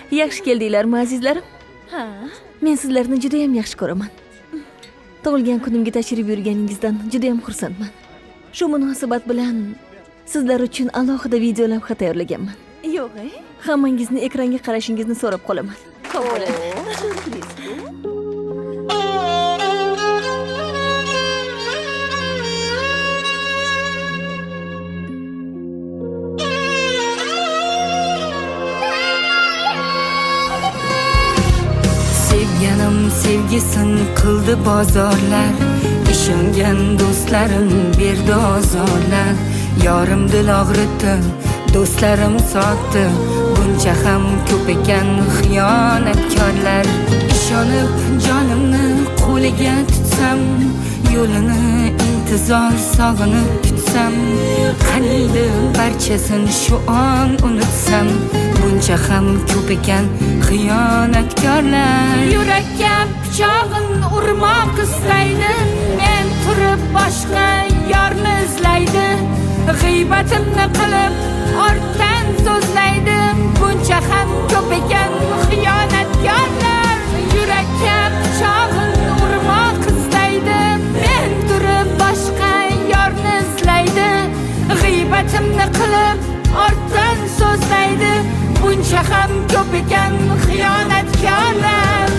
Yaxshi keldinglarmi azizlarim? Ha. Men sizlarni juda ham yaxshi ko'raman. Tug'ilgan kunimga tashrif buyurganingizdan juda ham xursandman. Shu munosabat bilan sizlar uchun alohida video lavha tayyorlaganman. Yo'q, Hammangizni ekranga qarashingizni so'rab qolaman. Xo'p bo'ladi. Sevganim sevgisin qildi bozorlar, ishongan do'stlarim berdi ozorlar. Yorim dil og'ritdi, do'stlarim sotdi, buncha ham ko'p ekan xiyonatkorlar. Ishonib jonimni qo'liga tutsam, yo'lini intizor sog'inib kutsam, qaniydi barchasini shu on unutsam, buncha ham ko'p ekan xiyonatkorlar. Yurakka pichog'in urmoq istaydi, men turib boshqa yorni izlaydi, g'iybatimni qilib ortdan so'zlaydi, buncha ham ko'p ekan xiyonatkorlar. Yurakka pichog'in urmoq istaydi, men turib boshqa yorni izlaydi, g'iybatimni qilib ortdan so'zlaydi, buncha ham ko'p ekan xiyonatkorlar.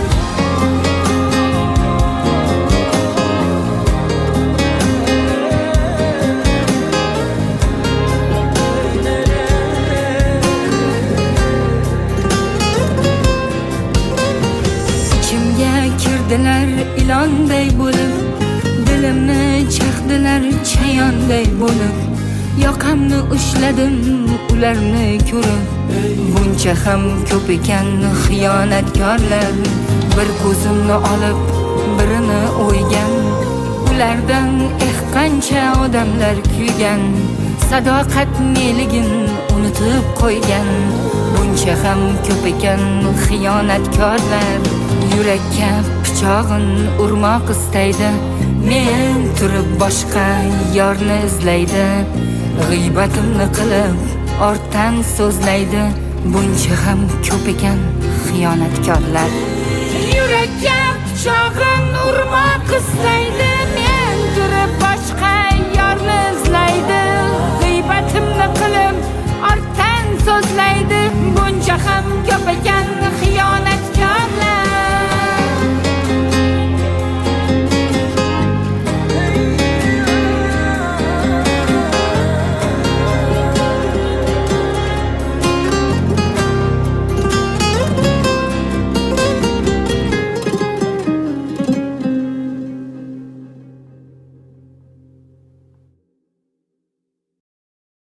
Ichimga kirdilar ilonday bo'lib, dilimni chaqdilar chayonday bo'lib, yoqamni ushladim ularni ko'rib, buncha ham ko'p ekan xiyonatkorlar. Bir ko'zimni olib birini o'ygan, ulardan qancha odamlar kuygan, sadoqat meligin unutib qo'ygan, buncha ham ko'p ekan xiyonatkorlar. Yurakka pichog'in urmoq istaydi, men turib boshqa yorni izlaydi, g'iybatimni qilib ortdan so'zlaydi, buncha ham ko'p ekan xiyonatkorlar. Yurakka pichog'in urmoq istaydi, men turib boshqa yorni izlaydi, g'iybatimni qilib ortdan so'zlaydi, buncha ham ko'p ekan